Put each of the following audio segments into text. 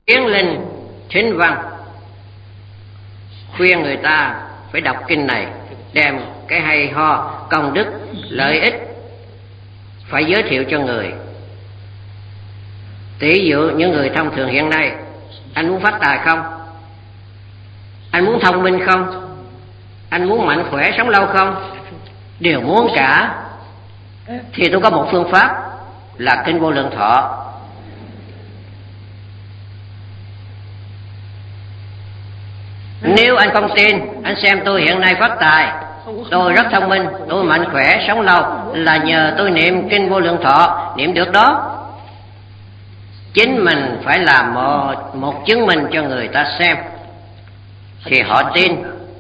Tiến linh thính văn, khuyên người ta phải đọc kinh này, đem cái hay ho, công đức, lợi ích phải giới thiệu cho người. Tỷ dụ những người thông thường hiện nay, anh muốn phát tài không? Anh muốn thông minh không? Anh muốn mạnh khỏe sống lâu không? Đều muốn cả. Thì tôi có một phương pháp là kinh Vô Lượng Thọ. Nếu anh không tin, anh xem tôi hiện nay phát tài, tôi rất thông minh, tôi mạnh khỏe sống lâu là nhờ tôi niệm kinh Vô Lượng Thọ, niệm được đó. Chính mình phải làm một chứng minh cho người ta xem thì họ tin.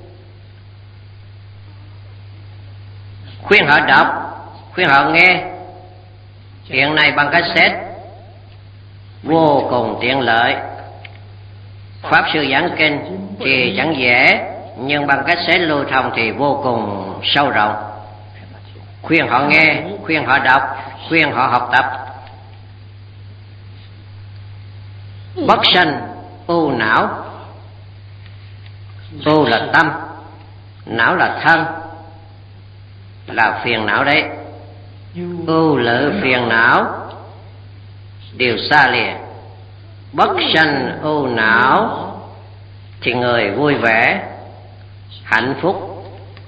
Khuyên họ đọc, khuyên họ nghe. Hiện nay bằng cassette vô cùng tiện lợi. Pháp sư giảng kinh thì chẳng dễ, nhưng bằng cassette lưu thông thì vô cùng sâu rộng. Khuyên họ nghe, khuyên họ đọc, khuyên họ học tập. Bất sanh ưu não. Ưu là tâm, não là thân, là phiền não đấy. Ưu lự phiền não đều xa lìa. Bất sanh ưu não thì người vui vẻ, hạnh phúc.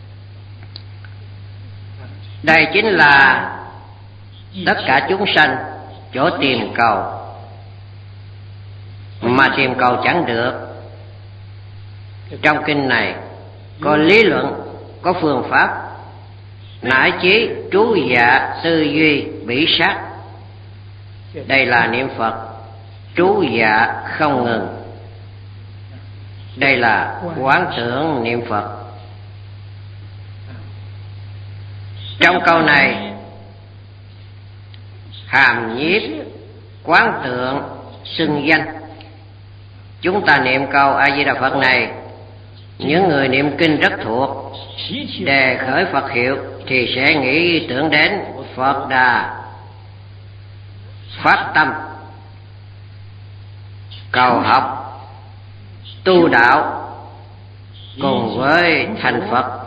Đây chính là tất cả chúng sanh chỗ tìm cầu, mà tìm cầu chẳng được. Trong kinh này có lý luận, có phương pháp, nải chí trú dạ tư duy bỉ sát. Đây là niệm Phật trú dạ không ngừng. Đây là quán tưởng niệm Phật. Trong câu này hàm nhiếp quán tượng xưng danh. Chúng ta niệm câu A Di Đà Phật này, những người niệm kinh rất thuộc, đề khởi Phật hiệu thì sẽ nghĩ tưởng đến Phật Đà phát tâm cầu học tu đạo cùng với thành Phật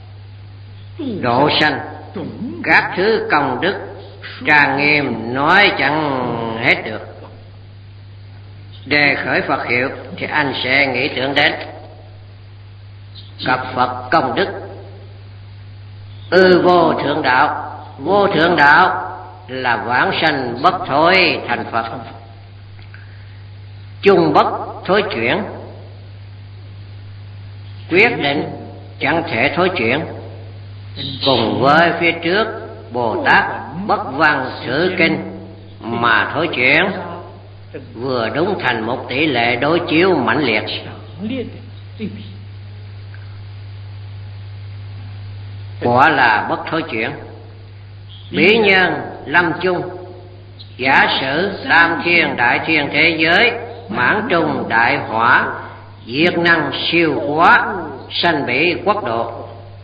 độ sanh. Các thứ công đức trang nghiêm nói chẳng hết được. Đề khởi Phật hiệu thì anh sẽ nghĩ tưởng đến gặp Phật công đức. Vô thượng đạo. Vô thượng đạo là vãng sanh bất thối thành Phật, chung bất thối chuyển, quyết định chẳng thể thối chuyển. Cùng với phía trước Bồ Tát bất văn sử kinh mà thối chuyển, vừa đúng thành một tỷ lệ đối chiếu mãnh liệt. Quả là bất thối chuyển. Bỉ nhân lâm chung, giả sử tam thiên đại thiên thế giới mãn trung đại hỏa, diệt năng siêu hóa, sanh bỉ quốc độ.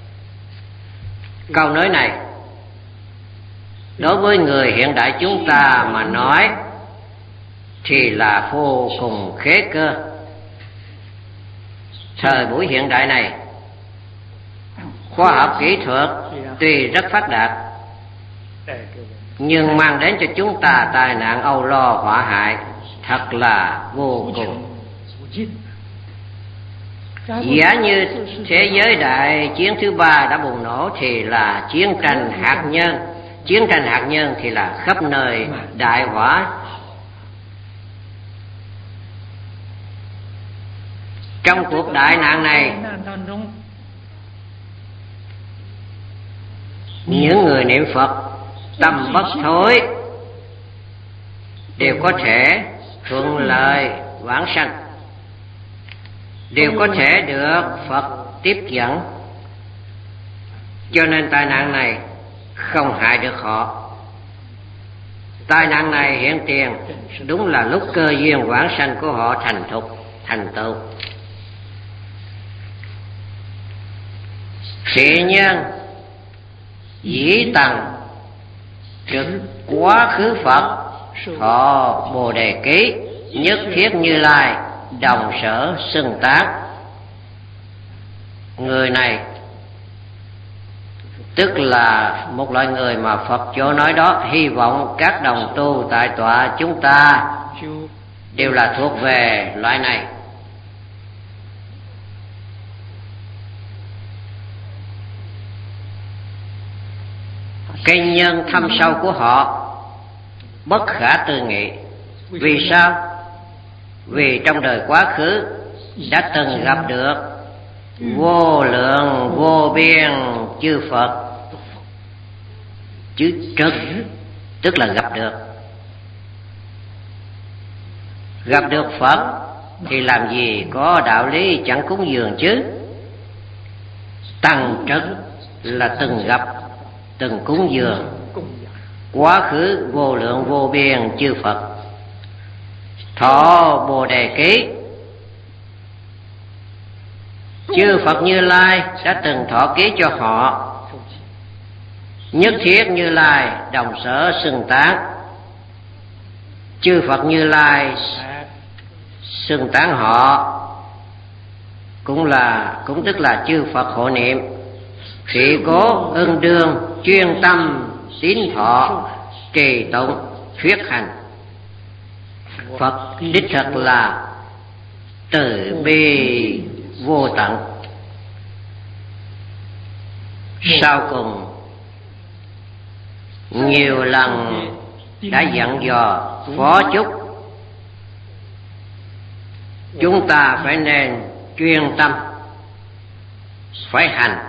Câu nói này đối với người hiện đại chúng ta mà nói thì là vô cùng khế cơ. Thời buổi hiện đại này, khoa học kỹ thuật tuy rất phát đạt, nhưng mang đến cho chúng ta tai nạn âu lo họa hại thật là vô cùng. Giả như thế giới đại chiến thứ ba đã bùng nổ thì là chiến tranh hạt nhân. Chiến tranh hạt nhân thì là khắp nơi đại hỏa. Trong cuộc đại nạn này, những người niệm Phật tâm bất thối đều có thể thuận lợi vãng sanh, đều có thể được Phật tiếp dẫn. Cho nên tai nạn này không hại được họ. Tai nạn này hiện tiền đúng là lúc cơ duyên vãng sanh của họ thành thục, thành tựu. Thị nhân dĩ tầng trực quá khứ Phật thọ Bồ Đề Ký, nhất thiết Như Lai đồng sở xưng tác. Người này tức là một loại người mà Phật chỗ nói đó, hy vọng các đồng tu tại tọa chúng ta đều là thuộc về loại này. Cái nhân thâm sâu của họ bất khả tư nghị. Vì sao? Vì trong đời quá khứ đã từng gặp được vô lượng vô biên chư Phật. Chữ trực tức là gặp được. Gặp được Phật thì làm gì có đạo lý chẳng cúng dường chứ. Tằng trực là từng gặp, từng cúng dường. Quá khứ vô lượng vô biên chư Phật. Thọ Bồ Đề Ký, chư Phật Như Lai đã từng thọ ký cho họ. Nhất thiết Như Lai đồng sở xưng tán. Chư Phật Như Lai xưng tán họ cũng tức là chư Phật hộ niệm. Thị cố ưng đương chuyên tâm tín thọ trì tụng thuyết hành. Phật đích thực là từ bi vô tận. Sau cùng nhiều lần đã dặn dò phó chúc chúng ta phải nên chuyên tâm, phải hành,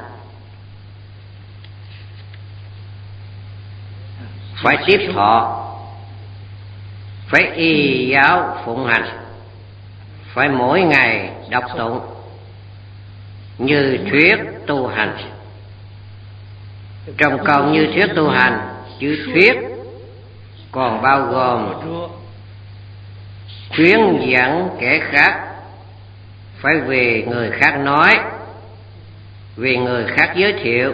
phải tiếp thọ, phải y giáo phụng hành, phải mỗi ngày đọc tụng như thuyết tu hành. Trong câu như thuyết tu hành, chữ thuyết còn bao gồm khuyến dẫn kẻ khác, phải vì người khác nói, vì người khác giới thiệu.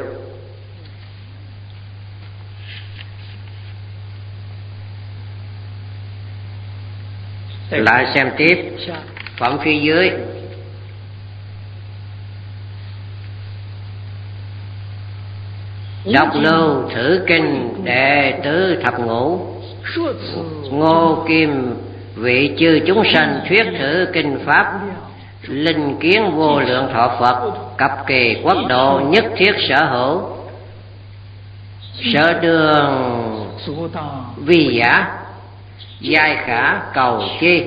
Lại xem tiếp phẩm phía dưới. Đọc lưu thử kinh đệ tứ thập ngũ, Ngô Kim vị chư chúng sanh thuyết thử kinh pháp, linh kiến vô lượng thọ Phật, cập kỳ quốc độ nhất thiết sở hữu, sở đường vi giả, giai khả cầu chi,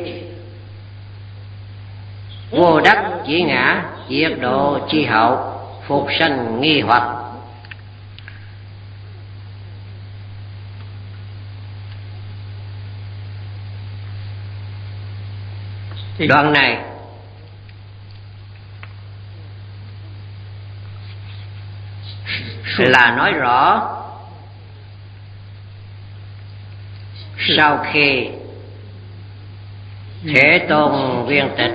vô đắc chỉ ngã, diệt độ chi hậu, phục sanh nghi hoặc. Đoạn này là nói rõ sau khi Thế Tôn viên tịch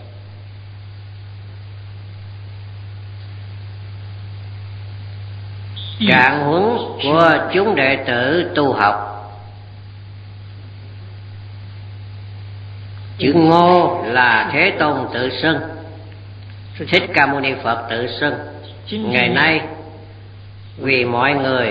trạng huấn của chúng đệ tử tu học. Chữ Ngô là Thế Tôn tự xưng, Thích Ca Mâu Ni Phật tự xưng. Ngày nay vì mọi người,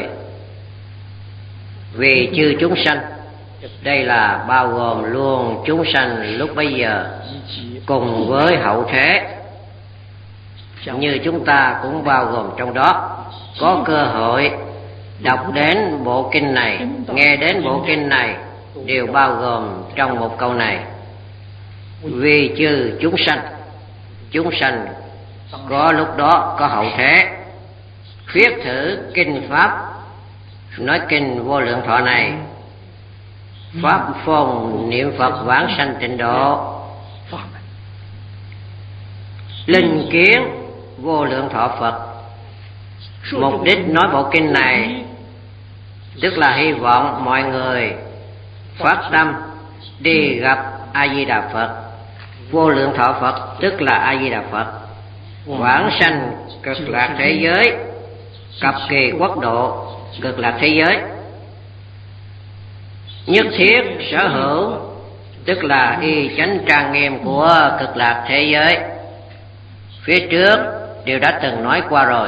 vì chư chúng sanh, đây là bao gồm luôn chúng sanh lúc bấy giờ cùng với hậu thế, như chúng ta cũng bao gồm trong đó, có cơ hội đọc đến bộ kinh này, nghe đến bộ kinh này, đều bao gồm trong một câu này. Vì chư chúng sanh có lúc đó có hậu thế, thuyết thử kinh pháp, nói kinh vô lượng thọ này, pháp phong niệm Phật vãng sanh tịnh độ, linh kiến vô lượng thọ Phật. Mục đích nói bộ kinh này tức là hy vọng mọi người phát tâm đi gặp A Di Đà Phật. Vô lượng thọ Phật tức là A Di Đà Phật, vãng sanh cực lạc thế giới, cập kỳ quốc độ cực lạc thế giới, nhất thiết sở hữu tức là y chánh trang nghiêm của cực lạc thế giới. Phía trước đều đã từng nói qua rồi.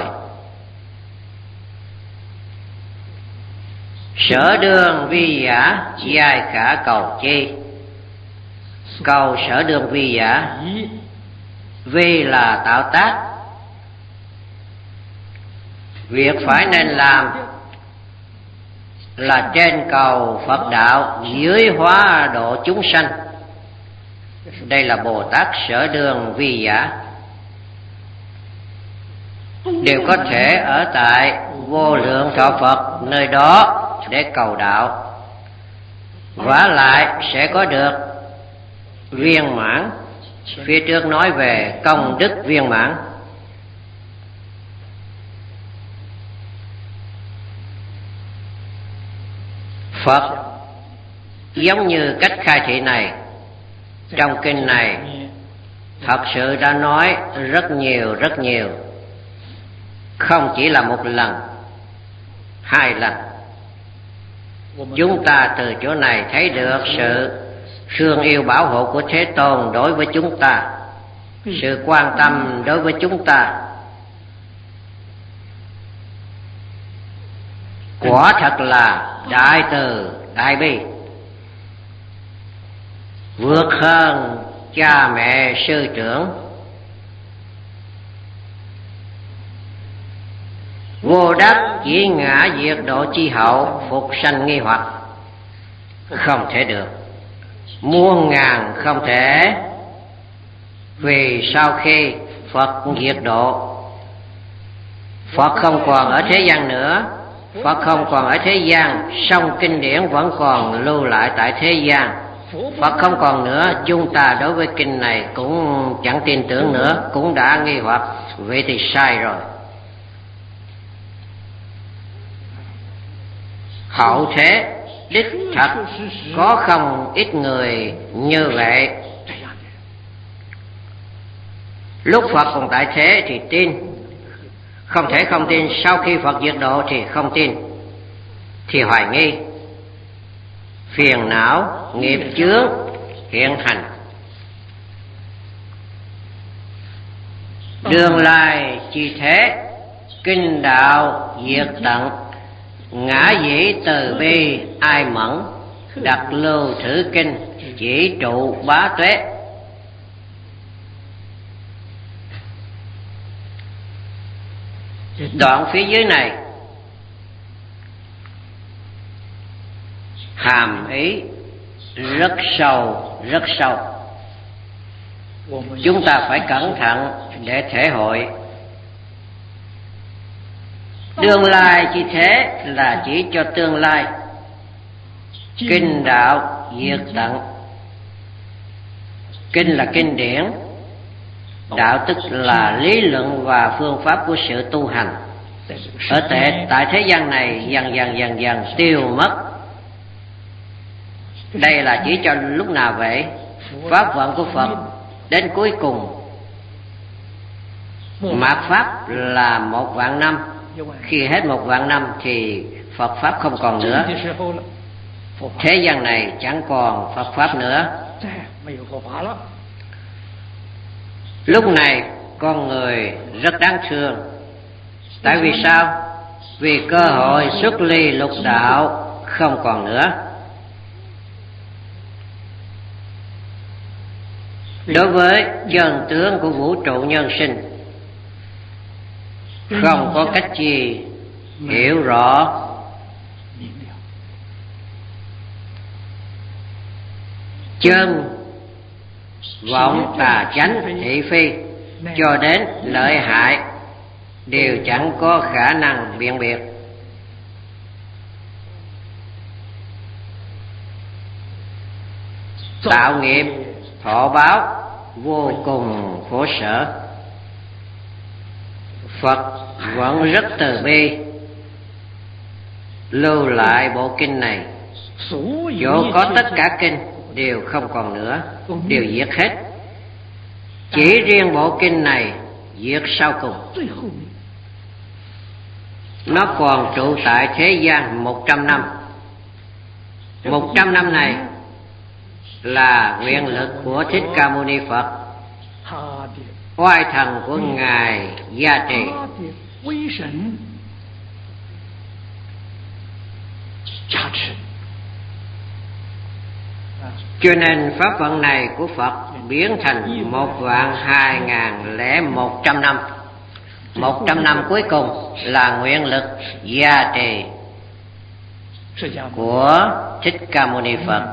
Sở đương vi giả, giai khả cầu chi. Cầu sở đương vi giả, vi là tạo tác. Việc phải nên làm là trên cầu Phật đạo, dưới hóa độ chúng sanh. Đây là Bồ Tát sở đương vi giả, đều có thể ở tại vô lượng thọ Phật nơi đó để cầu đạo, vả lại sẽ có được viên mãn. Phía trước nói về công đức viên mãn. Phật giống như cách khai thị này trong kinh này thật sự đã nói rất nhiều, không chỉ là một lần, 2 lần. Chúng ta từ chỗ này thấy được sự thương yêu bảo hộ của Thế Tôn đối với chúng ta, sự quan tâm đối với chúng ta. Quả thật là đại từ đại bi, vượt hơn cha mẹ sư trưởng. Vô đắc chỉ ngã diệt độ chi hậu, phục sanh nghi hoặc. Không thể được, muôn ngàn không thể. Vì sau khi Phật diệt độ, Phật không còn ở thế gian nữa, Phật không còn ở thế gian, song kinh điển vẫn còn lưu lại tại thế gian. Phật không còn nữa, chúng ta đối với kinh này cũng chẳng tin tưởng nữa, cũng đã nghi hoặc. Vậy thì sai rồi. Hậu thế đích thật có không ít người như vậy. Lúc Phật còn tại thế thì tin, không thể không tin. Sau khi Phật diệt độ thì không tin, thì hoài nghi, phiền não, nghiệp chướng hiện hành. Đường lai chi thế, kinh đạo diệt tận. Ngã dĩ từ bi ai mẫn, đặt lưu thử kinh, chỉ trụ bá tuế. Đoạn phía dưới này hàm ý rất sâu, rất sâu. Chúng ta phải cẩn thận để thể hội. Tương lai chỉ thế là chỉ cho tương lai. Kinh đạo diệt tận. Kinh là kinh điển, đạo tức là lý luận và phương pháp của sự tu hành. Ở tại thế gian này dần dần tiêu mất. Đây là chỉ cho lúc nào vậy? Pháp vận của Phật đến cuối cùng. Mạt Pháp là 1.000.000 năm. Khi hết 1.000.000 năm thì Phật Pháp không còn nữa. Thế gian này chẳng còn Phật Pháp nữa. Lúc này con người rất đáng thương. Tại vì sao? Vì cơ hội xuất ly lục đạo không còn nữa. Đối với chân tướng của vũ trụ nhân sinh, không có cách gì hiểu rõ. Chân vọng tà chánh thị phi cho đến lợi hại đều chẳng có khả năng biện biệt. Tạo nghiệp thọ báo vô cùng khổ sở. Phật vẫn rất từ bi lưu lại bộ kinh này. Chỗ có tất cả kinh đều không còn nữa, đều diệt hết. Chỉ riêng bộ kinh này diệt sau cùng. Nó còn trụ tại thế gian 100 năm. 100 năm này là nguyện lực của Thích Ca Mâu Ni Phật, oai thần của Ngài gia trì. Cho nên pháp vận này của Phật biến thành 1.20100 năm. 100 năm cuối cùng là nguyện lực gia trì của Thích Ca Mâu Ni Phật.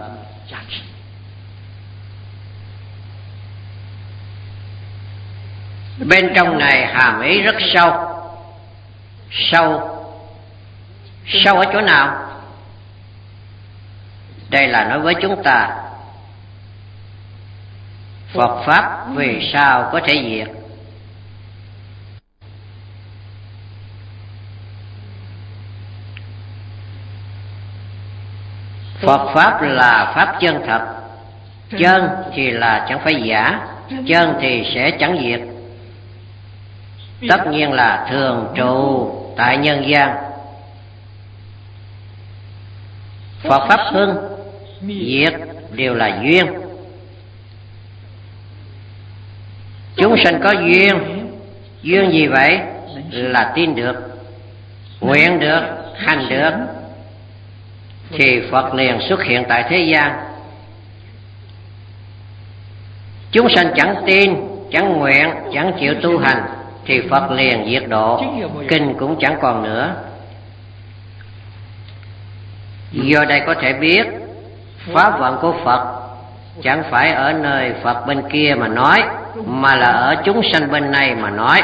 Bên trong này hàm ý rất sâu. Sâu ở chỗ nào? Đây là nói với chúng ta Phật Pháp vì sao có thể diệt. Phật Pháp là Pháp chân thật. Chân thì là chẳng phải giả, chân thì sẽ chẳng diệt. Tất nhiên là thường trụ tại nhân gian. Phật Pháp hưng diệt đều là duyên. Chúng sanh có duyên. Duyên gì vậy? Là tin được, nguyện được, hành được, thì Phật liền xuất hiện tại thế gian. Chúng sanh chẳng tin, chẳng nguyện, chẳng chịu tu hành, thì Phật liền diệt độ, kinh cũng chẳng còn nữa. Do đây có thể biết pháp vận của Phật chẳng phải ở nơi Phật bên kia mà nói, mà là ở chúng sanh bên này mà nói.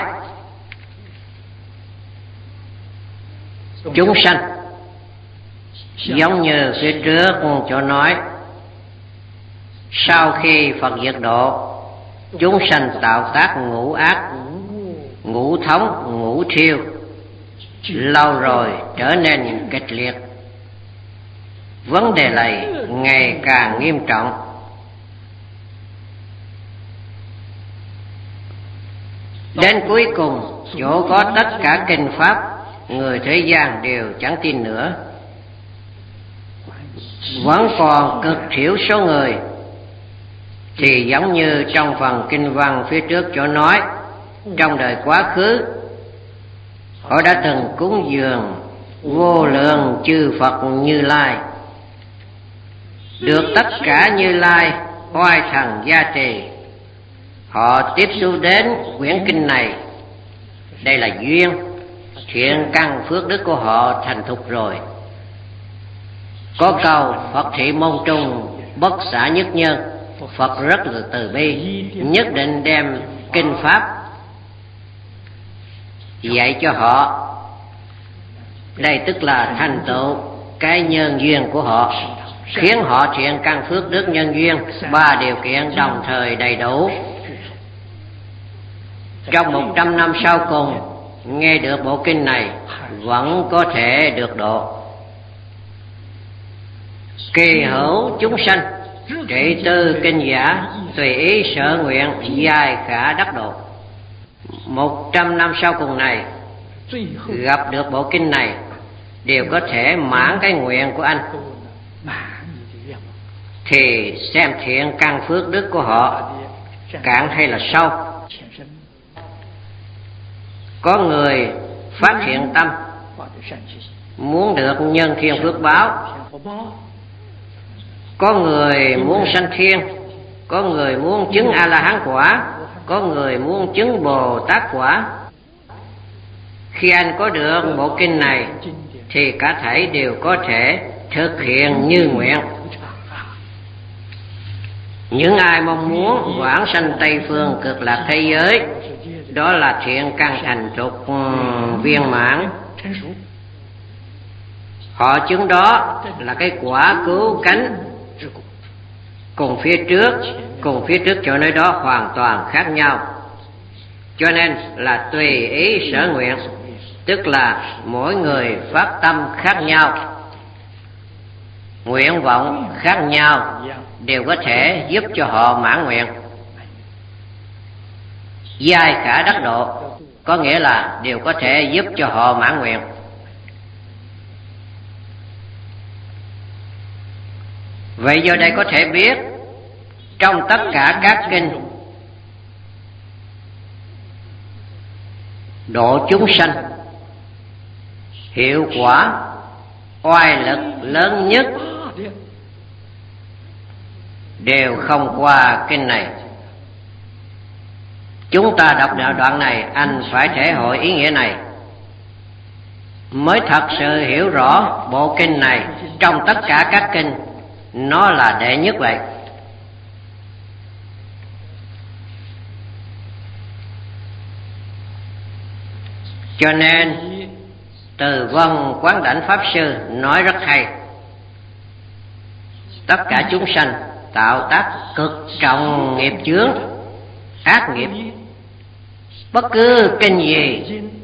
Chúng sanh giống như phía trước chỗ nói, sau khi Phật diệt độ, chúng sanh tạo tác ngũ ác, ngũ thống, ngũ thiêu, lâu rồi trở nên kịch liệt. Vấn đề này ngày càng nghiêm trọng. Đến cuối cùng, chỗ có tất cả kinh pháp, người thế gian đều chẳng tin nữa. Vẫn còn cực thiểu số người, thì giống như trong phần kinh văn phía trước chỗ nói, trong đời quá khứ họ đã từng cúng dường vô lượng chư Phật Như Lai, được tất cả Như Lai oai thần gia trì. Họ tiếp xúc đến quyển kinh này, đây là duyên, thiện căn phước đức của họ thành thục rồi. Có câu Phật thị môn trung bất xả nhất nhân, Phật rất là từ bi, nhất định đem kinh pháp dạy cho họ. Đây tức là thành tựu cái nhân duyên của họ, khiến họ thiện căn phước đức nhân duyên ba điều kiện đồng thời đầy đủ. Trong 100 năm sau cùng nghe được bộ kinh này vẫn có thể được độ. Kỳ hữu chúng sanh trị tư kinh giả, tùy ý sở nguyện, dài khả đắc độ. 100 năm sau cùng này gặp được bộ kinh này đều có thể mãn cái nguyện của anh, thì xem thiện căn phước đức của họ cạn hay là sâu. Có người phát hiện tâm muốn được nhân thiên phước báo, có người muốn sanh thiên, có người muốn chứng A-la-hán quả, có người muốn chứng Bồ Tát quả. Khi anh có được bộ kinh này thì cả thảy đều có thể thực hiện như nguyện. Những ai mong muốn vãng sanh Tây phương cực lạc thế giới, đó là thiện căn thành trục viên mãn. Họ chứng đó là cái quả cứu cánh. Cùng phía trước chỗ nơi đó hoàn toàn khác nhau. Cho nên là tùy ý sở nguyện, tức là mỗi người phát tâm khác nhau, nguyện vọng khác nhau, đều có thể giúp cho họ mãn nguyện. Giai khả đắc độ có nghĩa là đều có thể giúp cho họ mãn nguyện. Vậy do đây có thể biết trong tất cả các kinh độ chúng sanh, hiệu quả oai lực lớn nhất đều không qua kinh này. Chúng ta đọc đoạn này, anh phải thể hội ý nghĩa này mới thật sự hiểu rõ bộ kinh này trong tất cả các kinh nó là đệ nhất vậy. Cho nên Từ Vân Quán Đảnh Pháp Sư nói rất hay: tất cả chúng sanh tạo tác cực trọng nghiệp chướng, ác nghiệp. Bất cứ kinh gì,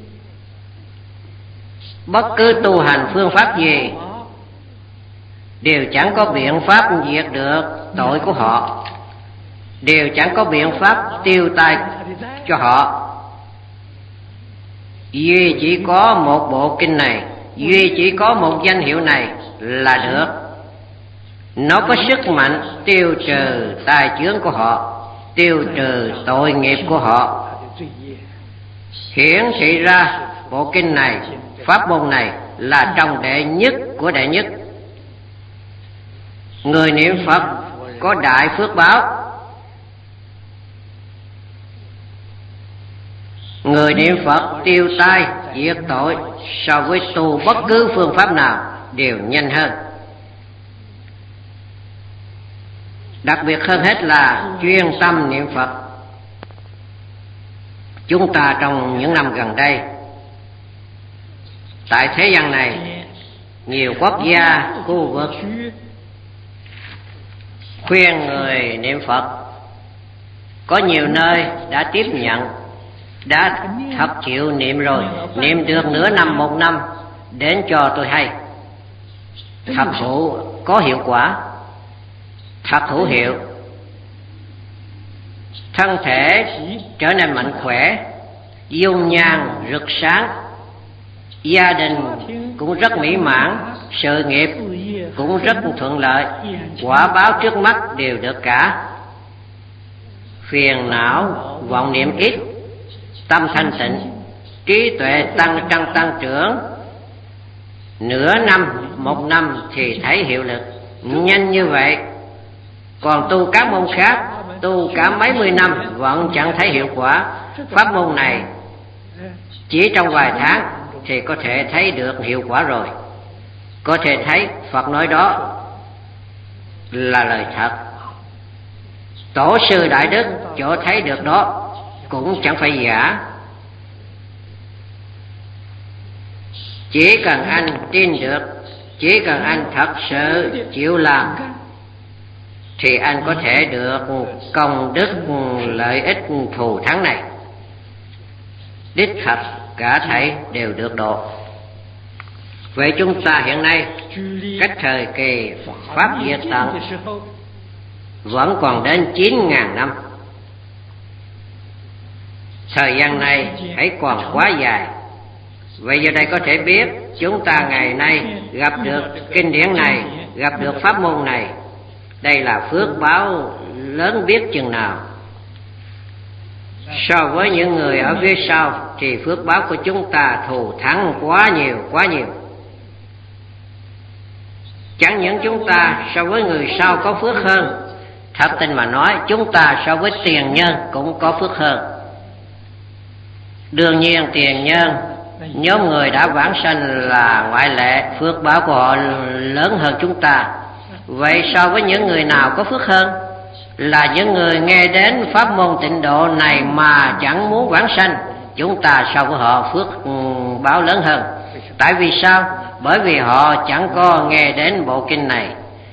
bất cứ tu hành phương pháp gì đều chẳng có biện pháp diệt được tội của họ, đều chẳng có biện pháp tiêu tai cho họ. Duy chỉ có một bộ kinh này, duy chỉ có một danh hiệu này là được. Nó có sức mạnh tiêu trừ tai chướng của họ, tiêu trừ tội nghiệp của họ. Hiển thị ra bộ kinh này, pháp môn này là trong đệ nhất của đệ nhất. Người niệm Phật có đại phước báo. Người niệm Phật tiêu tai diệt tội so với tu bất cứ phương pháp nào đều nhanh hơn. Đặc biệt hơn hết là chuyên tâm niệm Phật. Chúng ta trong những năm gần đây, tại thế gian này, nhiều quốc gia, khu vực khuyên người niệm Phật. Có nhiều nơi đã tiếp nhận, đã thật chịu niệm rồi, niệm được nửa năm, một năm, đến cho tôi hay. Thật sự có hiệu quả, thật hữu hiệu. Thân thể trở nên mạnh khỏe, dung nhan rực sáng, gia đình cũng rất mỹ mãn, sự nghiệp cũng rất thuận lợi, quả báo trước mắt đều được cả. Phiền não vọng niệm ít, tâm thanh tịnh, trí tuệ tăng trưởng. Nửa năm, một năm thì thấy hiệu lực nhanh như vậy. Còn tu các môn khác, tu cả mấy mươi năm vẫn chẳng thấy hiệu quả. Pháp môn này chỉ trong vài tháng thì có thể thấy được hiệu quả rồi. Có thể thấy Phật nói đó là lời thật. Tổ sư Đại Đức chỗ thấy được đó cũng chẳng phải giả. Chỉ cần anh tin được, chỉ cần anh thật sự chịu làm, thì anh có thể được công đức lợi ích thù thắng này. Đích thật cả thảy đều được độ. Vậy chúng ta hiện nay cách thời kỳ Pháp diệt tận vẫn còn đến 9.000 năm. Thời gian này hãy còn quá dài. Vậy giờ đây có thể biết chúng ta ngày nay gặp được kinh điển này, gặp được pháp môn này, đây là phước báo lớn biết chừng nào. So với những người ở phía sau thì phước báo của chúng ta thù thắng quá nhiều, quá nhiều. Chẳng những chúng ta so với người sau có phước hơn, thật tình mà nói chúng ta so với tiền nhân cũng có phước hơn. Đương nhiên tiền nhân, nhóm người đã vãng sanh là ngoại lệ, phước báo của họ lớn hơn chúng ta. Vậy so với những người nào có phước hơn? Là những người nghe đến pháp môn tịnh độ này mà chẳng muốn vãng sanh. Chúng ta so với họ phước báo lớn hơn. Tại vì sao? Bởi vì họ chẳng có nghe đến bộ kinh này,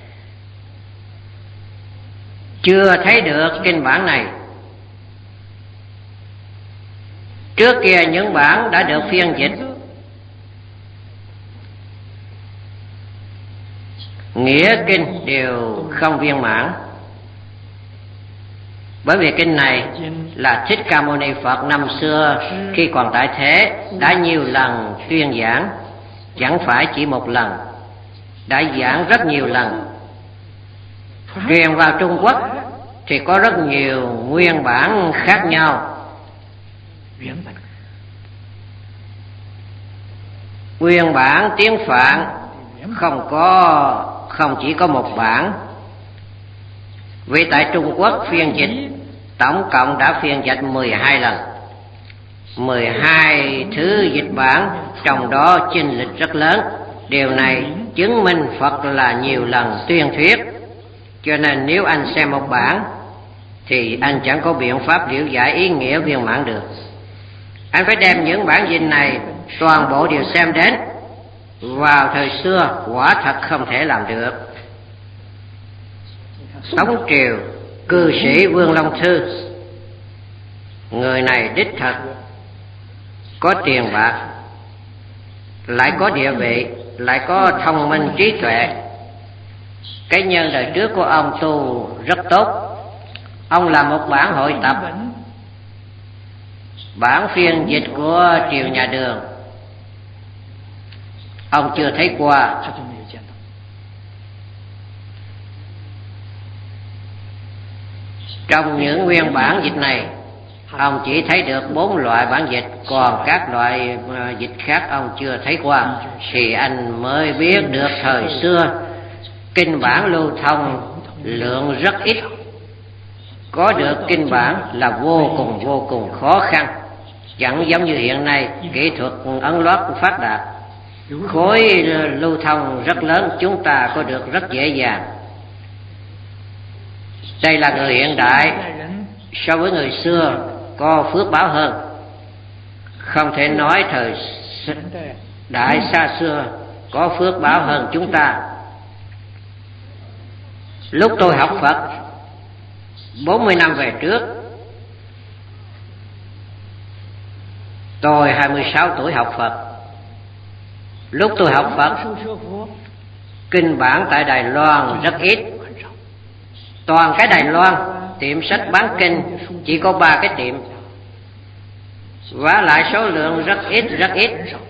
chưa thấy được kinh bản này. Trước kia những bản đã được phiên dịch, nghĩa kinh đều không viên mãn. Bởi vì kinh này là Thích Ca Mâu Ni Phật năm xưa khi còn tại thế đã nhiều lần tuyên giảng, chẳng phải chỉ một lần, đã giảng rất nhiều lần, truyền vào Trung Quốc thì có rất nhiều nguyên bản khác nhau. Nguyên bản tiếng Phạn không chỉ có một bản, vì tại Trung Quốc phiên dịch tổng cộng đã phiên dịch 12 lần, 12 thứ dịch bản, trong đó chênh lệch rất lớn. Điều này chứng minh Phật là nhiều lần tuyên thuyết, cho nên nếu anh xem một bản thì anh chẳng có biện pháp liễu giải ý nghĩa viên mãn được. Anh phải đem những bản dịch này toàn bộ đều xem đến. Vào thời xưa quả thật không thể làm được. Tống triều cư sĩ Vương Long Thư, người này đích thật có tiền bạc, lại có địa vị, lại có thông minh trí tuệ. Cái nhân đời trước của ông tu rất tốt. Ông làm một bản hội tập, bản phiên dịch của triều nhà Đường, ông chưa thấy qua. Trong những nguyên bản dịch này, ông chỉ thấy được 4 loại bản dịch, còn các loại dịch khác ông chưa thấy qua. Thì anh mới biết được thời xưa kinh bản lưu thông lượng rất ít, có được kinh bản là vô cùng khó khăn. Chẳng giống như hiện nay kỹ thuật ấn loát phát đạt, khối lưu thông rất lớn, chúng ta có được rất dễ dàng. Đây là người hiện đại, so với người xưa có phước báo hơn. Không thể nói thời đại xa xưa có phước báo hơn chúng ta. Lúc tôi học Phật 40 năm về trước, tôi 26 tuổi học Phật. Lúc tôi học Phật, kinh bản tại Đài Loan rất ít. Toàn cái Đài Loan, tiệm sách bán kinh chỉ có 3 cái tiệm, và lại số lượng rất ít.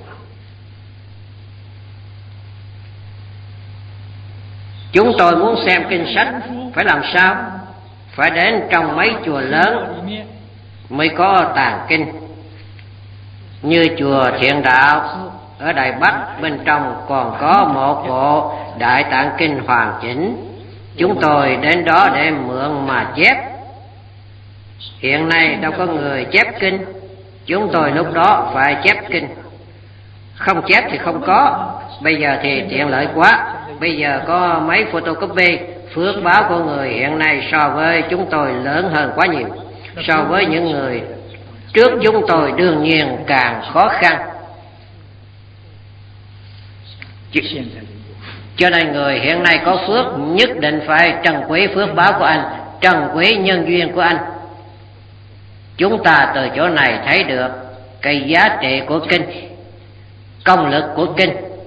Chúng tôi muốn xem kinh sách phải làm sao? Phải đến trong mấy chùa lớn mới có tàng kinh, như chùa Thiện Đạo ở Đài Bắc, bên trong còn có một bộ Đại Tạng Kinh hoàn chỉnh. Chúng tôi đến đó để mượn mà chép. Hiện nay đâu có người chép kinh, chúng tôi lúc đó phải chép kinh. Không chép thì không có. Bây giờ thì tiện lợi quá, bây giờ có máy photocopy. Phước báo của người hiện nay so với chúng tôi lớn hơn quá nhiều. So với những người trước chúng tôi đương nhiên càng khó khăn. Cho nên người hiện nay có phước nhất định phải trân quý phước báo của anh, trân quý nhân duyên của anh. Chúng ta từ chỗ này thấy được cái giá trị của kinh, công lực của kinh,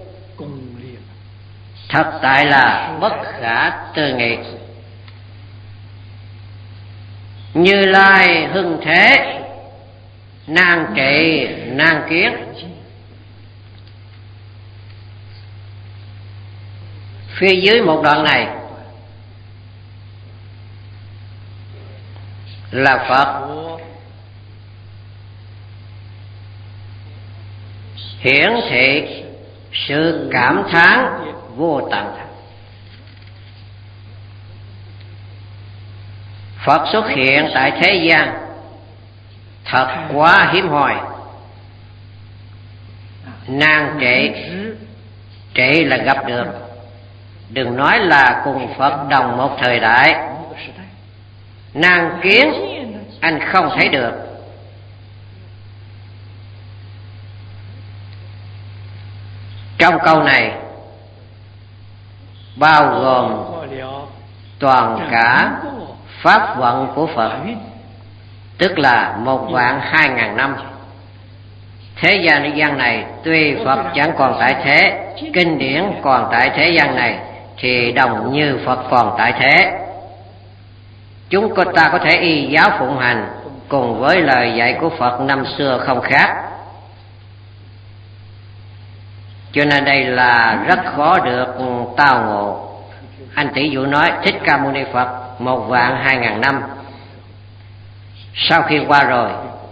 thật tại là bất khả tư nghị. Như Lai hưng thế, nan trị nan kiến. Phía dưới một đoạn này là Phật hiển thị sự cảm thán vô tận. Phật xuất hiện tại thế gian thật quá hiếm hoi. Nan trị là gặp được, đừng nói là cùng Phật đồng một thời đại. Nan kiến anh không thấy được. Trong câu này bao gồm toàn cả pháp vận của Phật, tức là 1.200.000 năm. Thế gian này tuy Phật chẳng còn tại thế, kinh điển còn tại thế gian này, thì đồng như Phật còn tại thế. Chúng ta có thể y giáo phụng hành cùng với lời dạy của Phật năm xưa không khác. Cho nên đây là rất khó được tao ngộ. Anh tỷ dụ nói Thích Ca Mâu Ni Phật 1.200.000 năm. Sau khi qua rồi,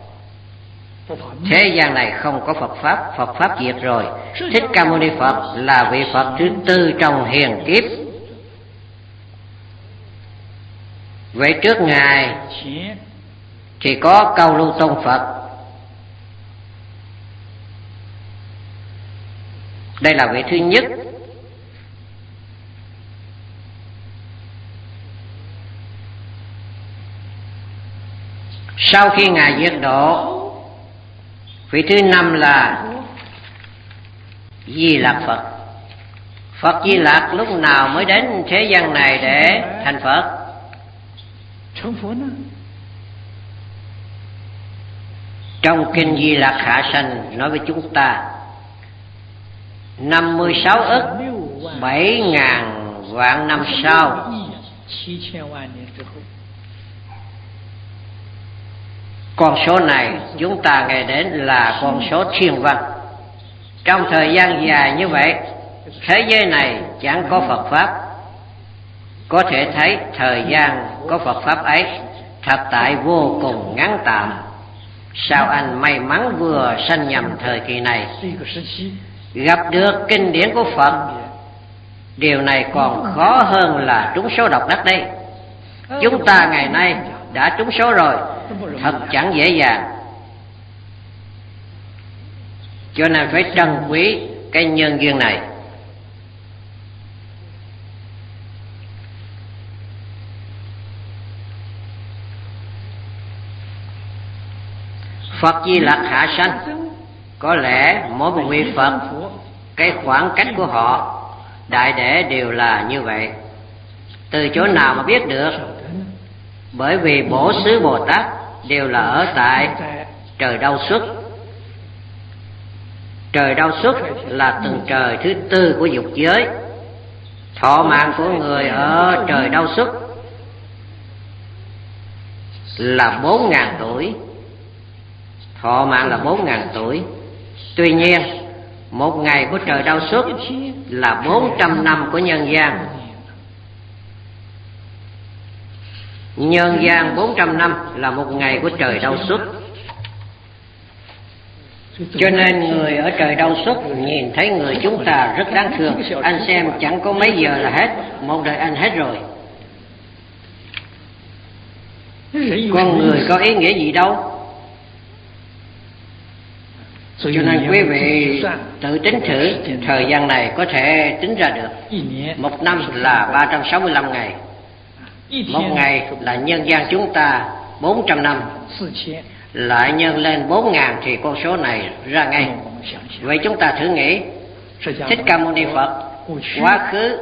thế gian này không có Phật Pháp diệt rồi. Thích Ca Mâu Ni Phật là vị Phật thứ tư trong hiền kiếp. Vậy trước Ngài thì có Câu Lưu Tôn Phật. Đây là vị thứ nhất. Sau khi Ngài diệt độ, vị thứ năm là Di Lặc Phật. Phật Di Lặc lúc nào mới đến thế gian này để thành Phật? Trong kinh Di Lặc Hạ Sanh nói với chúng ta 56 ức 7.000 vạn năm sau, con số này chúng ta nghe đến là con số thiên văn. Trong thời gian dài như vậy, thế giới này chẳng có Phật Pháp. Có thể thấy thời gian có Phật Pháp ấy thật tại vô cùng ngắn tạm. Sao anh may mắn vừa sanh nhầm thời kỳ này, gặp được kinh điển của Phật. Điều này còn khó hơn là trúng số độc đắc đây. Chúng ta ngày nay đã trúng số rồi, thật chẳng dễ dàng. Cho nên phải trân quý cái nhân duyên này. Phật Di Lặc Hạ Sanh, có lẽ mỗi một vị Phật, cái khoảng cách của họ đại để đều là như vậy. Từ chỗ nào mà biết được? Bởi vì Bổ Xứ Bồ Tát đều là ở tại trời Đau Xuất. Trời Đau Xuất là tầng trời thứ tư của dục giới. Thọ mạng của người ở trời Đau Xuất là 4.000 tuổi. Thọ mạng là 4.000 tuổi. Tuy nhiên, một ngày của trời Đau Xuất là 400 năm của nhân gian. Nhân gian 400 năm là một ngày của trời Đau Xuất. Cho nên người ở trời Đau Xuất nhìn thấy người chúng ta rất đáng thương. Anh xem chẳng có mấy giờ là hết, một đời anh hết rồi. Con người có ý nghĩa gì đâu. Cho nên quý vị tự tính thử, thời gian này có thể tính ra được. Một năm là 365 ngày. Một ngày là nhân gian chúng ta 400 năm, lại nhân lên 4.000 thì con số này ra ngay. Vậy chúng ta thử nghĩ, Thích Ca Mâu Ni Phật quá khứ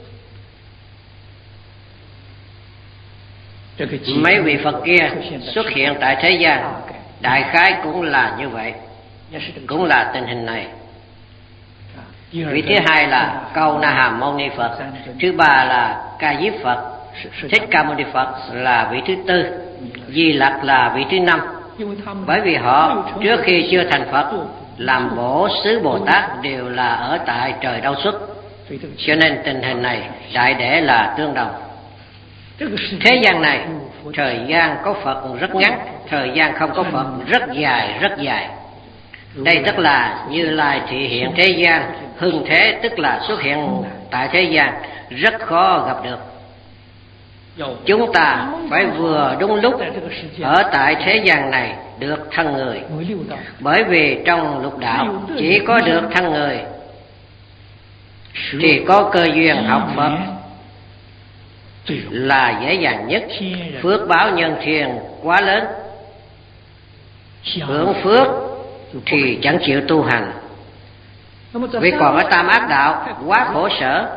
mấy vị Phật kia xuất hiện tại thế gian, đại khái cũng là như vậy, cũng là tình hình này. Vị thứ hai là Câu Na Hàm Mâu Ni Phật. Thứ ba là Ca Diếp Phật. Thích Ca Mâu Ni Phật là vị thứ tư. Di Lặc là vị thứ năm. Bởi vì họ trước khi chưa thành Phật làm Bổ Xứ Bồ Tát đều là ở tại trời Đau Xuất. Cho nên tình hình này đại để là tương đồng. Thế gian này thời gian có Phật rất ngắn, thời gian không có Phật rất dài, rất dài. Đây tức là Như Lai thị hiện thế gian. Hưng thế tức là xuất hiện tại thế gian, rất khó gặp được. Chúng ta phải vừa đúng lúc ở tại thế gian này được thân người. Bởi vì trong lục đạo chỉ có được thân người thì có cơ duyên học Phật là dễ dàng nhất. Phước báo nhân thiên quá lớn, hưởng phước thì chẳng chịu tu hành. Vì còn ở tam ác đạo quá khổ sở,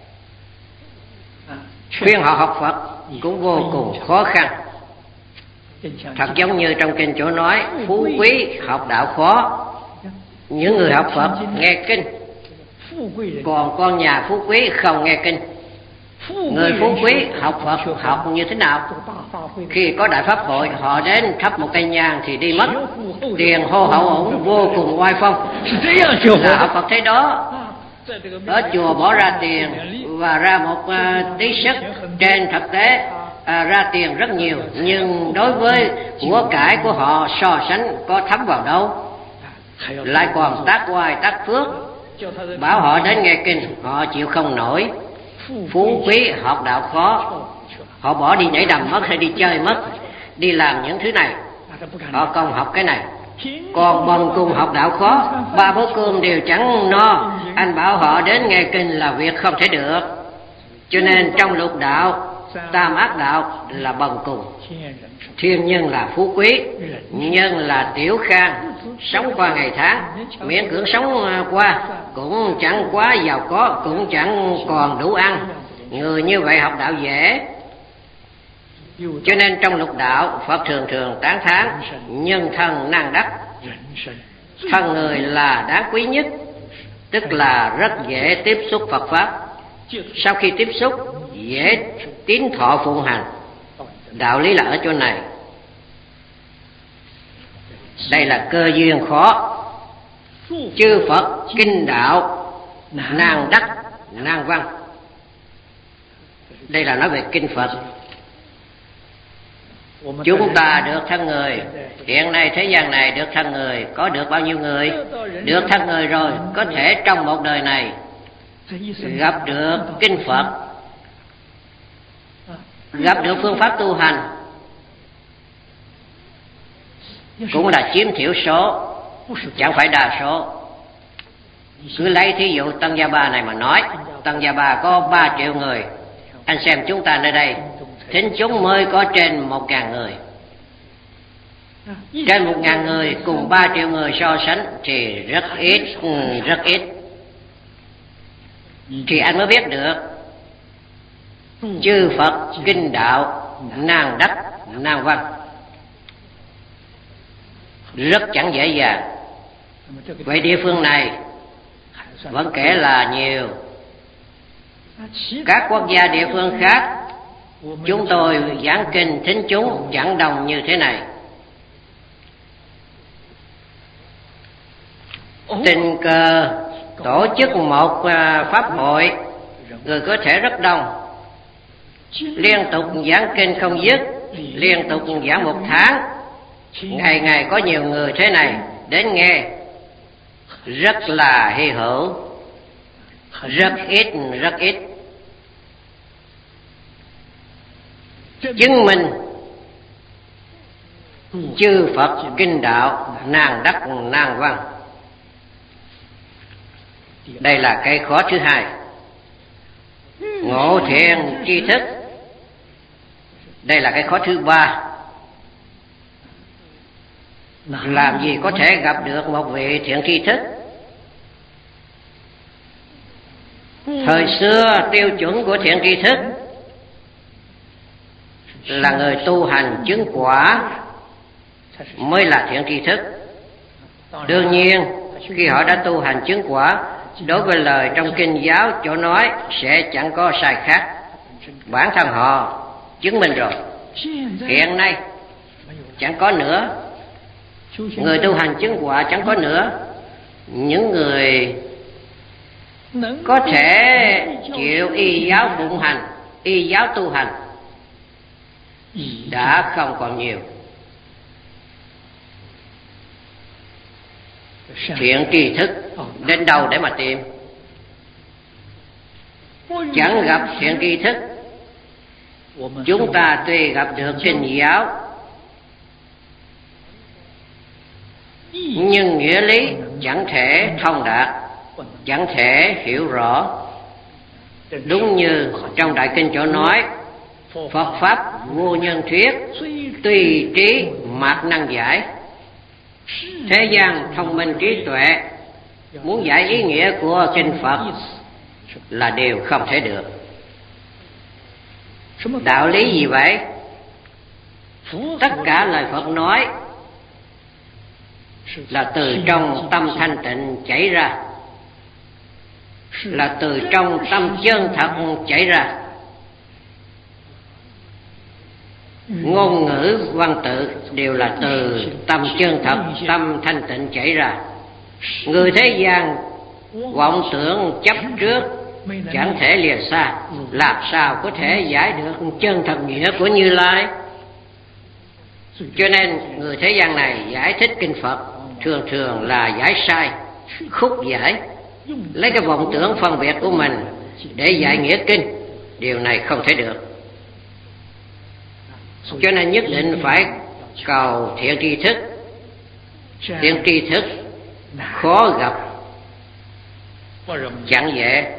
khuyên họ học Phật cũng vô cùng khó khăn. Thật giống như trong kinh chỗ nói, phú quý học đạo khó. Những người học Phật nghe kinh, còn con nhà phú quý không nghe kinh. Người phú quý học Phật học như thế nào? Khi có đại pháp hội, họ đến thắp một cây nhang thì đi mất. Tiền hô hậu ủng vô cùng oai phong. Là học Phật thế đó. Ở chùa bỏ ra tiền và ra một tí sức, trên thực tế ra tiền rất nhiều, nhưng đối với của cải của họ so sánh có thấm vào đâu, lại còn tác oai tác phước, bảo họ đến nghe kinh họ chịu không nổi. Phú quý học đạo khó, họ bỏ đi nhảy đầm mất, hay đi chơi mất, đi làm những thứ này, họ không học cái này. Còn bần cùng học đạo khó, 3 bữa cơm đều chẳng no, anh bảo họ đến nghe kinh là việc không thể được. Cho nên trong lục đạo, tam ác đạo là bần cùng, thiên nhân là phú quý, nhân là tiểu khang, sống qua ngày tháng, miễn cưỡng sống qua, cũng chẳng quá giàu có, cũng chẳng còn đủ ăn. Người như vậy học đạo dễ. Cho nên trong lục đạo, Phật thường thường tán thán nhân thân năng đắc. Thân người là đáng quý nhất, tức là rất dễ tiếp xúc Phật Pháp. Sau khi tiếp xúc, dễ tín thọ phụng hành. Đạo lý là ở chỗ này. Đây là cơ duyên khó. Chư Phật kinh đạo nan đắc nan văn. Đây là nói về kinh Phật. Chúng ta được thân người, hiện nay thế gian này được thân người, có được bao nhiêu người? Được thân người rồi, có thể trong một đời này gặp được kinh Phật, gặp được phương pháp tu hành, cũng là chiếm thiểu số, chẳng phải đa số. Cứ lấy thí dụ Tân Gia Ba này mà nói, Tân Gia Ba có 3 triệu người. Anh xem chúng ta nơi đây, thính chúng mới có trên 1.000 người. Trên 1.000 người cùng 3 triệu người so sánh thì rất ít, rất ít. Thì anh mới biết được chư Phật kinh đạo nan đắc nan văn, rất chẳng dễ dàng. Vậy địa phương này vẫn kể là nhiều. Các quốc gia địa phương khác, chúng tôi giảng kinh thính chúng chẳng đồng như thế này. Tình cờ tổ chức một pháp hội, người có thể rất đông, liên tục giảng kinh không dứt, liên tục giảng 1 tháng, ngày ngày có nhiều người thế này đến nghe, rất là hy hữu, rất ít, rất ít. Chứng minh chư Phật kinh đạo nan đắc nan văn. Đây là cái khó thứ hai. Ngộ thiện tri thức, đây là cái khó thứ ba. Làm gì có thể gặp được một vị thiện tri thức? Thời xưa tiêu chuẩn của thiện tri thức là người tu hành chứng quả mới là thiện tri thức. Đương nhiên khi họ đã tu hành chứng quả, đối với lời trong kinh giáo chỗ nói sẽ chẳng có sai khác. Bản thân họ chứng minh rồi. Hiện nay chẳng có nữa. Người tu hành chứng quả chẳng có nữa. Những người có thể chịu y giáo phụng hành, y giáo tu hành đã không còn nhiều. Thiện tri thức đến đâu để mà tìm? Chẳng gặp thiện tri thức. Chúng ta tuy gặp được kinh giáo, nhưng nghĩa lý chẳng thể thông đạt, chẳng thể hiểu rõ. Đúng như trong Đại Kinh chỗ nói, Phật Pháp vô nhân thuyết, tùy trí mạt năng giải. Thế gian thông minh trí tuệ muốn giải ý nghĩa của kinh Phật là điều không thể được. Đạo lý gì vậy? Tất cả lời Phật nói là từ trong tâm thanh tịnh chảy ra, là từ trong tâm chân thật chảy ra. Ngôn ngữ văn tự đều là từ tâm chân thật, tâm thanh tịnh chảy ra. Người thế gian vọng tưởng chấp trước chẳng thể lìa xa, làm sao có thể giải được chân thật nghĩa của Như Lai. Cho nên người thế gian này giải thích kinh Phật thường thường là giải sai, khúc giải, lấy cái vọng tưởng phân biệt của mình để giải nghĩa kinh. Điều này không thể được. Cho nên nhất định phải cầu thiện tri thức. Thiện tri thức khó gặp, chẳng dễ.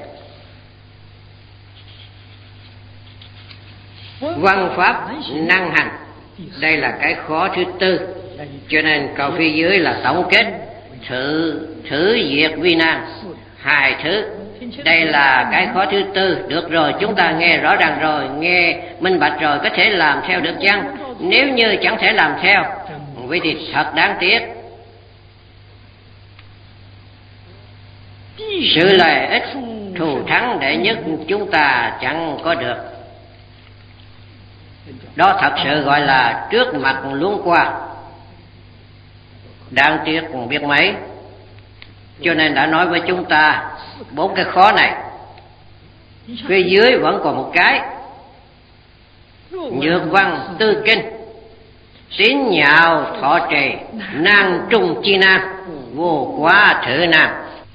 Văn pháp năng hành, đây là cái khó thứ tư. Cho nên câu phía dưới là tổng kết thử diệt vi nan, hai thứ. Đây là cái khó thứ tư. Được rồi, chúng ta nghe rõ ràng rồi, nghe minh bạch rồi, có thể làm theo được chăng? Nếu như chẳng thể làm theo, vậy thì thật đáng tiếc. Sự lợi ích thù thắng đệ nhất chúng ta chẳng có được. Đó thật sự gọi là trước mặt luống qua, đáng tiếc biết mấy. Cho nên đã nói với chúng ta 4 cái khó này. Phía dưới vẫn còn một cái: nhược văn tư kinh, tín nhạo thọ trì, nan trung chi nan, vô quá thử nan.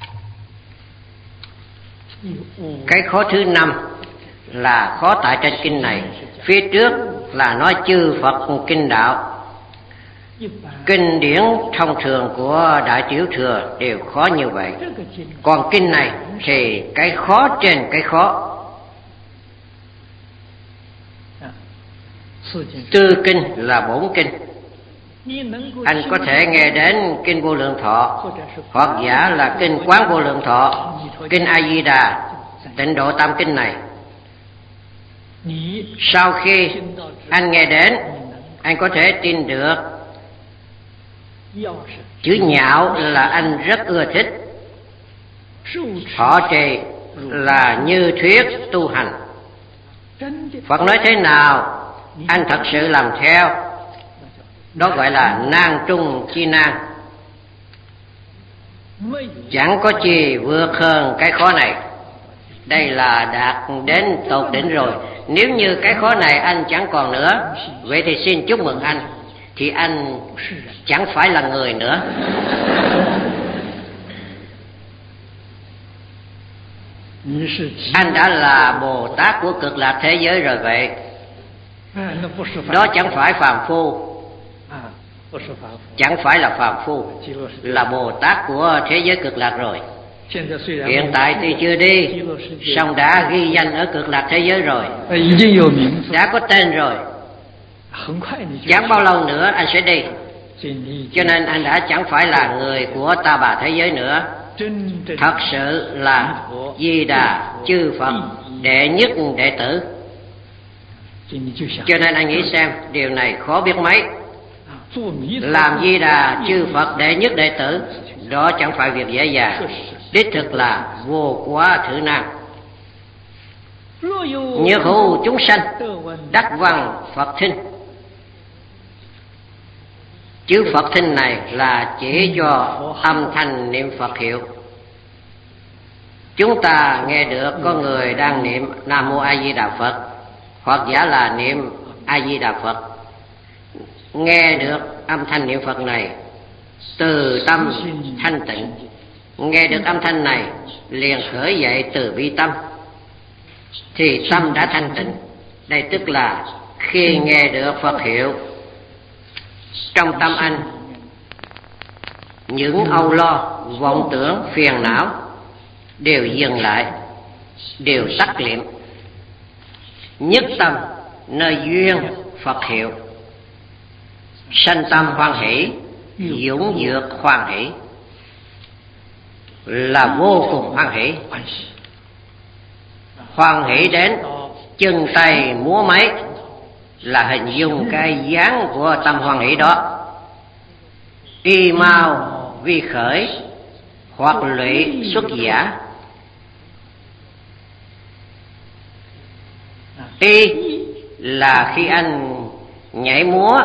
Cái khó thứ 5 là khó tại trên kinh này. Phía trước là nói chư Phật kinh đạo. Kinh điển thông thường của Đại Tiểu Thừa đều khó như vậy. Còn kinh này thì cái khó trên cái khó. Tư kinh là 4 kinh. Anh có thể nghe đến kinh Vô Lượng Thọ, hoặc giả là kinh Quán Vô Lượng Thọ, kinh A Di Đà, Tịnh Độ Tam Kinh này. Sau khi anh nghe đến, anh có thể tin được. Chữ nhạo là anh rất ưa thích. Thọ trì là như thuyết tu hành. Phật nói thế nào anh thật sự làm theo, đó gọi là nan trung chi nan. Chẳng có chi vượt hơn cái khó này. Đây là đạt đến tột đỉnh rồi. Nếu như cái khó này anh chẳng còn nữa, vậy thì xin chúc mừng anh, thì anh chẳng phải là người nữa. Anh đã là Bồ Tát của cực lạc thế giới rồi vậy. Đó chẳng phải phàm phu, chẳng phải là phàm phu, là Bồ Tát của thế giới cực lạc rồi. Hiện tại tuy chưa đi, song đã ghi danh ở cực lạc thế giới rồi, đã có tên rồi. Chẳng bao lâu nữa anh sẽ đi. Cho nên anh đã chẳng phải là người của Ta Bà thế giới nữa. Thật sự là Di Đà chư Phật đệ nhất đệ tử. Cho nên anh nghĩ xem, điều này khó biết mấy. Làm Di Đà chư Phật đệ nhất đệ tử, đó chẳng phải việc dễ dàng. Đích thực là vô quá thử nan. Như hữu chúng sanh đắc văn Phật thinh. Chữ Phật thinh này là chỉ cho âm thanh niệm Phật hiệu. Chúng ta nghe được có người đang niệm Nam Mô A Di Đà Phật, hoặc giả là niệm A Di Đà Phật. Nghe được âm thanh niệm Phật này, từ tâm thanh tịnh. Nghe được âm thanh này liền khởi dậy từ bi tâm, thì tâm đã thanh tịnh. Đây tức là khi nghe được Phật hiệu, trong tâm anh những âu lo, vọng tưởng, phiền não đều dừng lại, đều tắt liệm. Nhất tâm nơi duyên Phật hiệu, sanh tâm hoan hỷ, dũng dược hoan hỷ, là vô cùng hoan hỷ. Hoan hỷ đến chân tay múa máy, là hình dung cái dáng của tâm hoan hỷ đó. Y mau vi khởi, hoặc lụy xuất giả. Y là khi anh nhảy múa,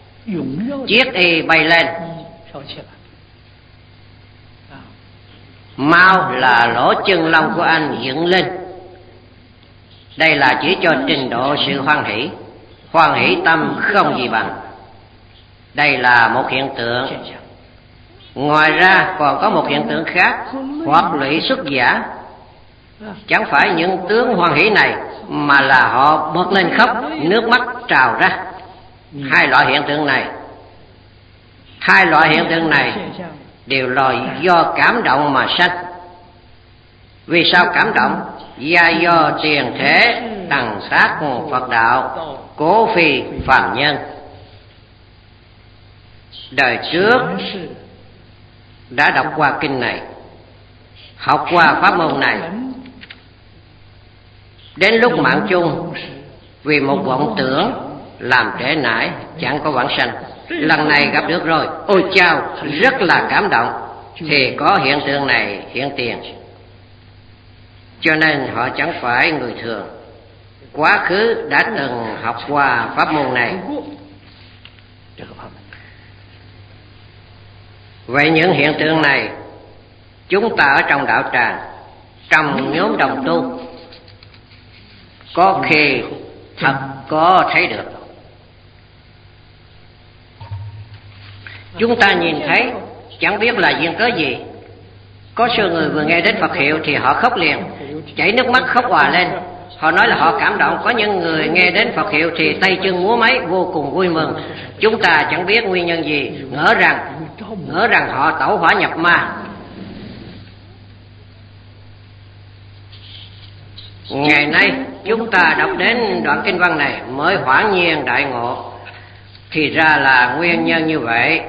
chiếc y bay lên. Mau là lỗ chân lông của anh dựng lên. Đây là chỉ cho trình độ sự hoan hỷ tâm không gì bằng. Đây là một hiện tượng. Ngoài ra còn có một hiện tượng khác, hoặc lụy xuất giả. Chẳng phải những tướng hoan hỷ này, mà là họ bật lên khóc, nước mắt trào ra. Hai loại hiện tượng này đều là do cảm động mà sanh. Vì sao cảm động? Do tiền thế tằng sát Phật đạo, cố phi phàm nhân. Đời trước đã đọc qua kinh này, học qua pháp môn này. Đến lúc mạng chung, vì một vọng tưởng làm trễ nải, chẳng có vãng sanh. Lần này gặp được rồi, ôi chao, rất là cảm động, thì có hiện tượng này hiện tiền. Cho nên họ chẳng phải người thường, quá khứ đã từng học qua pháp môn này. Vậy những hiện tượng này, chúng ta ở trong đạo tràng, trong nhóm đồng tu, có khi thật có thấy được. Chúng ta nhìn thấy, chẳng biết là duyên cớ gì. Có số người vừa nghe đến Phật hiệu thì họ khóc liền, chảy nước mắt khóc òa lên. Họ nói là họ cảm động. Có những người nghe đến Phật hiệu thì tay chân múa máy, vô cùng vui mừng. Chúng ta chẳng biết nguyên nhân gì, ngỡ rằng họ tẩu hỏa nhập ma. Ngày nay chúng ta đọc đến đoạn kinh văn này mới hoảng nhiên đại ngộ, thì ra là nguyên nhân như vậy.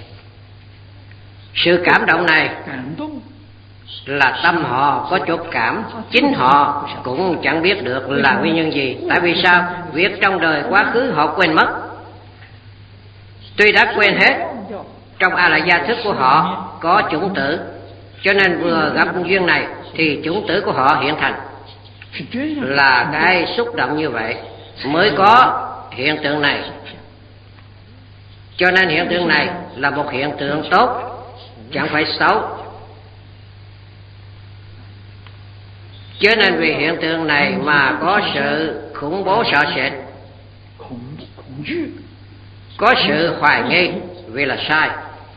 Sự cảm động này là tâm họ có chỗ cảm, chính họ cũng chẳng biết được là nguyên nhân gì. Tại vì sao? Việc trong đời quá khứ họ quên mất. Tuy đã quên hết, trong A Lại Gia thức của họ có chủng tử, cho nên vừa gặp duyên này thì chủng tử của họ hiện thành. Là cái xúc động như vậy mới có hiện tượng này. Cho nên hiện tượng này là một hiện tượng tốt, chẳng phải xấu. Cho nên vì hiện tượng này mà có sự khủng bố sợ sệt, có sự hoài nghi vì là sai.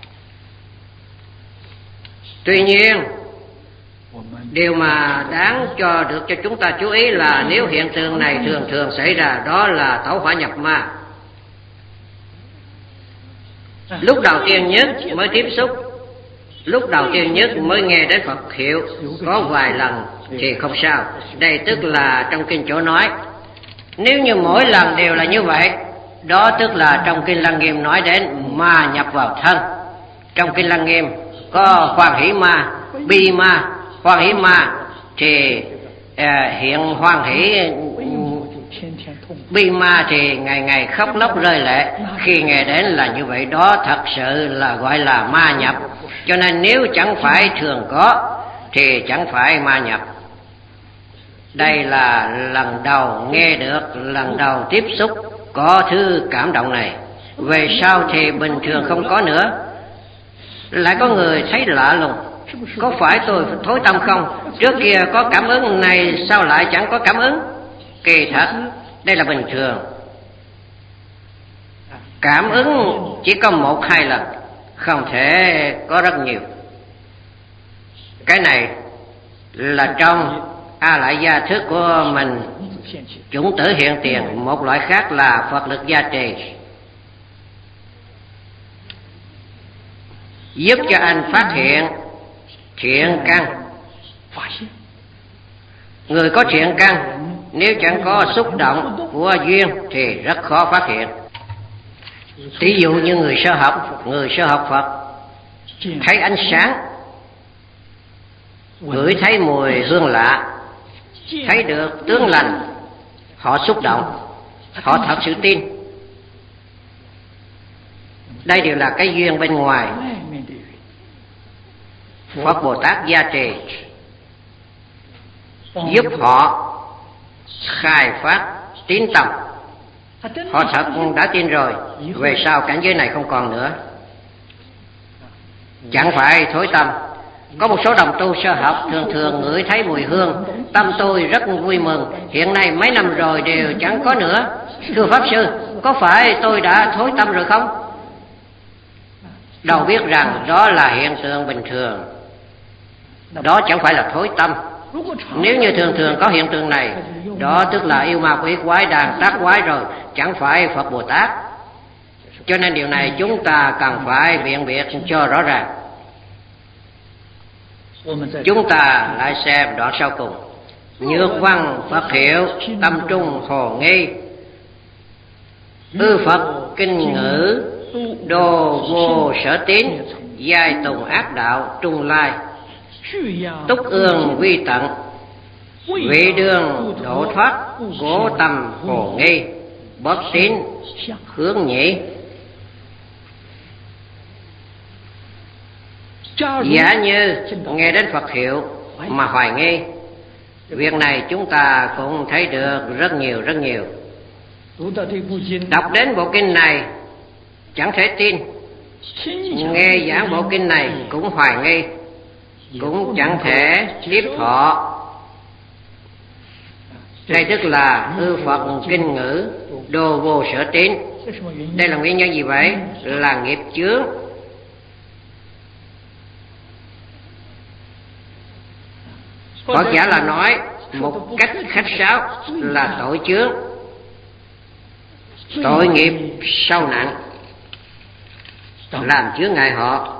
Tuy nhiên, điều mà đáng được cho chúng ta chú ý là nếu hiện tượng này thường thường xảy ra, đó là tẩu hỏa nhập ma. Lúc đầu tiên nhất mới tiếp xúc, lúc đầu tiên nhất mới nghe đến Phật hiệu, có vài lần thì không sao. Đây tức là trong kinh chỗ nói, nếu như mỗi lần đều là như vậy, đó tức là trong kinh Lăng Nghiêm nói đến ma nhập vào thân. Trong kinh Lăng Nghiêm có hoan hỷ ma, bi ma. Hoan hỷ ma thì hiện hoan hỷ, bi ma thì ngày ngày khóc lóc rơi lệ. Khi nghe đến là như vậy, đó thật sự là gọi là ma nhập. Cho nên nếu chẳng phải thường có thì chẳng phải ma nhập. Đây là lần đầu nghe được, lần đầu tiếp xúc có thứ cảm động này. Về sau thì bình thường không có nữa. Lại có người thấy lạ lùng, có phải tôi thối tâm không? Trước kia có cảm ứng này, sao lại chẳng có cảm ứng? Kỳ thật, đây là bình thường. Cảm ứng chỉ có 1-2 lần, không thể có rất nhiều. Cái này là trong A Lại Gia thức của mình, chủng tử hiện tiền. Một loại khác là Phật lực gia trì, giúp cho anh phát hiện thiện căn. Người có thiện căn nếu chẳng có xúc động của duyên thì rất khó phát hiện. Ví dụ như người sơ học Phật thấy ánh sáng, ngửi thấy mùi hương lạ, thấy được tướng lành, họ xúc động, họ thật sự tin. Đây đều là cái duyên bên ngoài. Phật Bồ Tát gia trì giúp họ khai phát tín tâm. Họ thật đã tin rồi, về sau cảnh giới này không còn nữa, chẳng phải thối tâm. Có một số đồng tu sơ học thường thường ngửi thấy mùi hương, tâm tôi rất vui mừng. Hiện nay mấy năm rồi đều chẳng có nữa. Thưa Pháp Sư, có phải tôi đã thối tâm rồi không? Đâu biết rằng đó là hiện tượng bình thường. Đó chẳng phải là thối tâm. Nếu như thường thường có hiện tượng này, đó tức là yêu ma quỷ quái đang tác quái rồi, chẳng phải Phật Bồ Tát. Cho nên điều này chúng ta cần phải biện biệt cho rõ ràng. Chúng ta lại xem đoạn sau cùng. Nhược văn Phật hiệu, tâm trung hồ nghi. Ư Phật kinh ngữ, đô vô sở tín. Giai tùng ác đạo trung lai. Túc ương vi tận, vị đường độ thoát. Cố tâm hồ nghi, bất tín hướng nhĩ. Giả như nghe đến Phật hiệu mà hoài nghi, việc này chúng ta cũng thấy được rất nhiều. Đọc đến bộ kinh này chẳng thể tin, nghe giảng bộ kinh này cũng hoài nghi, cũng chẳng thể tiếp thọ. Đây tức là ư Phật kinh ngữ, đô vô sở tín. Đây là nguyên nhân gì vậy? Là nghiệp chướng. Hoặc giả là nói một cách khách sáo là tội chướng, tội nghiệp sâu nặng, làm chướng ngại họ.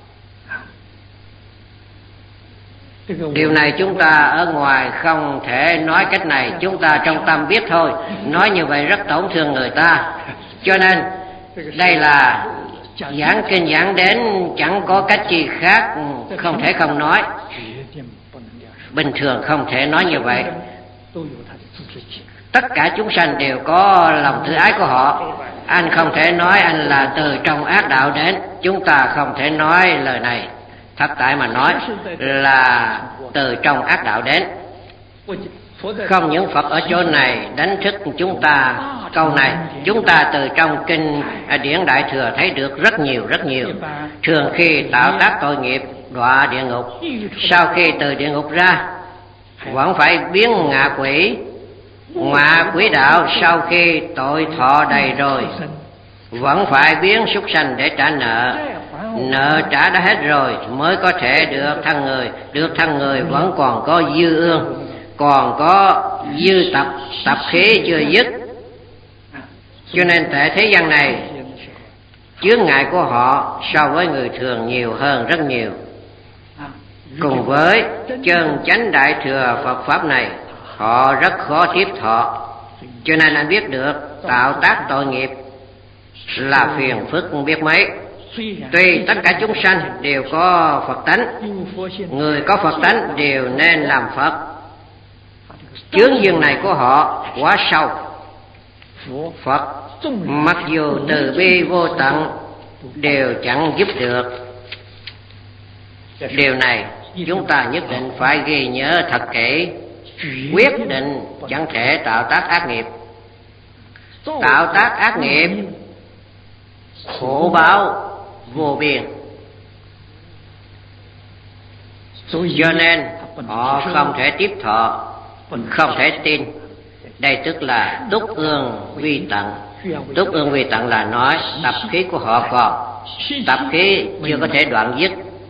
Điều này chúng ta ở ngoài không thể nói cách này, chúng ta trong tâm biết thôi. Nói như vậy rất tổn thương người ta. Cho nên đây là giảng kinh giảng đến chẳng có cách gì khác, không thể không nói. Bình thường không thể nói như vậy. Tất cả chúng sanh đều có lòng tự ái của họ. Anh không thể nói anh là từ trong ác đạo đến. Chúng ta không thể nói lời này. Thật tại mà nói là từ trong ác đạo đến. Không những Phật ở chỗ này đánh thức chúng ta câu này, chúng ta từ trong kinh điển Đại Thừa thấy được rất nhiều. Thường khi tạo tác tội nghiệp đọa địa ngục, sau khi từ địa ngục ra vẫn phải biến ngạ quỷ. Ngạ quỷ đạo sau khi tội thọ đầy rồi vẫn phải biến súc sanh để trả nợ. Nợ trả đã hết rồi mới có thể được thân người. Được thân người vẫn còn có dư ương, còn có dư tập khí chưa dứt. Cho nên tại thế gian này chướng ngại của họ so với người thường nhiều hơn rất nhiều. Cùng với chân chánh Đại Thừa Phật Pháp này, họ rất khó tiếp thọ. Cho nên anh biết được tạo tác tội nghiệp là phiền phức biết mấy. Tuy tất cả chúng sanh đều có Phật tánh, người có Phật tánh đều nên làm Phật. Chướng duyên này của họ quá sâu. Phật mặc dù từ bi vô tận đều chẳng giúp được. Điều này chúng ta nhất định phải ghi nhớ thật kỹ. Quyết định chẳng thể tạo tác ác nghiệp. Tạo tác ác nghiệp khổ báo vô biên. Cho nên họ không thể tiếp thọ, không thể tin. Đây tức là túc ương vi tận. Túc ương vi tận là nói tập khí của họ còn, tập khí chưa có thể đoạn dứt.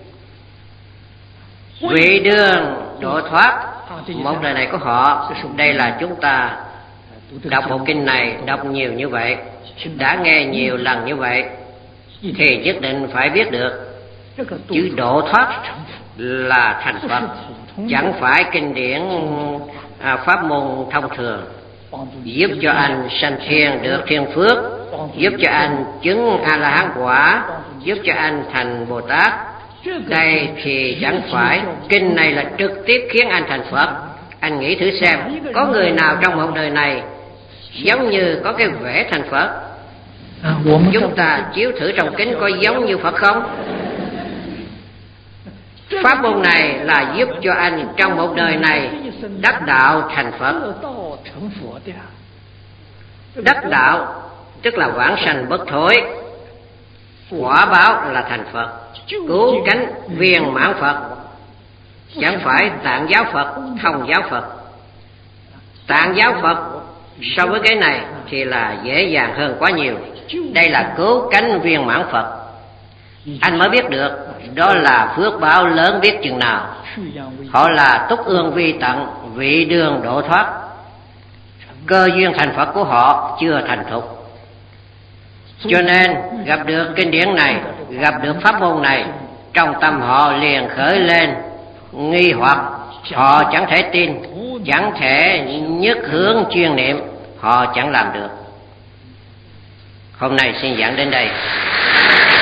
Vị đường độ thoát, một đời này của họ. Đây là chúng ta đọc bộ kinh này đọc nhiều như vậy, đã nghe nhiều lần như vậy, thì nhất định phải biết được chữ độ thoát là thành Phật, chẳng phải kinh điển pháp môn thông thường. Giúp cho anh sanh thiên được thiên phước, giúp cho anh chứng A-la-hán quả, giúp cho anh thành Bồ Tát. Đây thì chẳng phải. Kinh này là trực tiếp khiến anh thành Phật. Anh nghĩ thử xem, có người nào trong một đời này giống như có cái vẻ thành Phật? Chúng ta chiếu thử trong kinh có giống như Phật không? Pháp môn này là giúp cho anh trong một đời này đắc đạo thành Phật. Đắc đạo tức là vãng sanh bất thối, quả báo là thành Phật, cứu cánh viên mãn Phật. chẳng phải Tạng giáo Phật, Thông giáo Phật. Tạng giáo Phật so với cái này thì là dễ dàng hơn quá nhiều. Đây là cứu cánh viên mãn Phật. Anh mới biết được đó là phước báo lớn biết chừng nào. Họ là túc ương vi tận, vị đường độ thoát. Cơ duyên thành Phật của họ chưa thành thục, cho nên gặp được kinh điển này, gặp được pháp môn này, trong tâm họ liền khởi lên nghi hoặc. Họ chẳng thể tin, chẳng thể nhất hướng chuyên niệm, họ chẳng làm được. Hôm nay xin giảng đến đây.